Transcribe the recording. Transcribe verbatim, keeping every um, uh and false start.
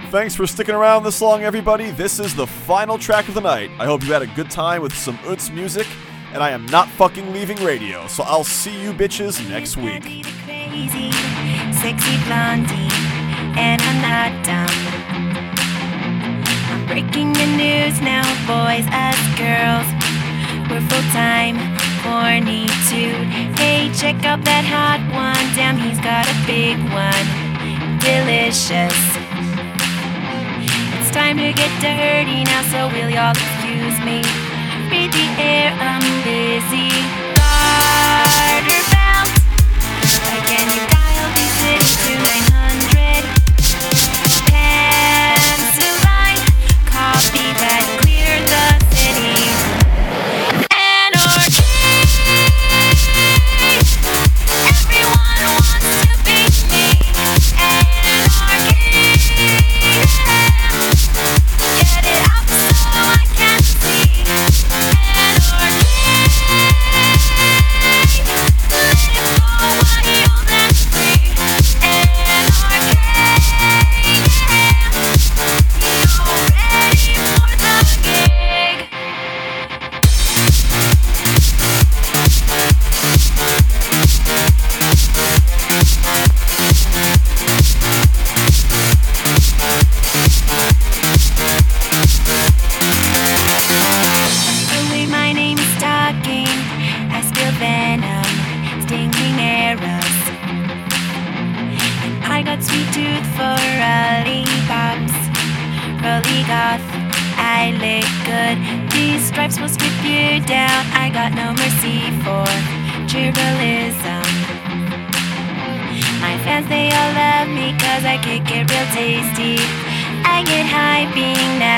Thanks for sticking around this long, everybody. This is the final track of the night. I hope you had a good time with some Utz music, and I am not fucking leaving radio, so I'll see you bitches next week. Crazy, sexy blondie, and I'm not dumb. I'm breaking the news now, boys as girls. We're full-time, horny too. Hey, check out that hot one. Damn, he's got a big one. Delicious. It's time to get dirty now, so will y'all excuse me? Read the air, I'm busy. Garter belt. Again, you dial these cities to nine hundred. Pencil line, copy that cleared the city. Anarchy. Everyone wants to be me. Anarchy. Get it up so I can see. Anarchy. Let it go wild and free. Anarchy. You're ready for the gig. Only my name is talking. I spill venom, stinging arrows. And I got sweet tooth for lollipops. Rolly goth, I lick good. These stripes will strip you down. I got no mercy for tribalism. My fans, they all love me cause I kick it real tasty. I get high being nasty.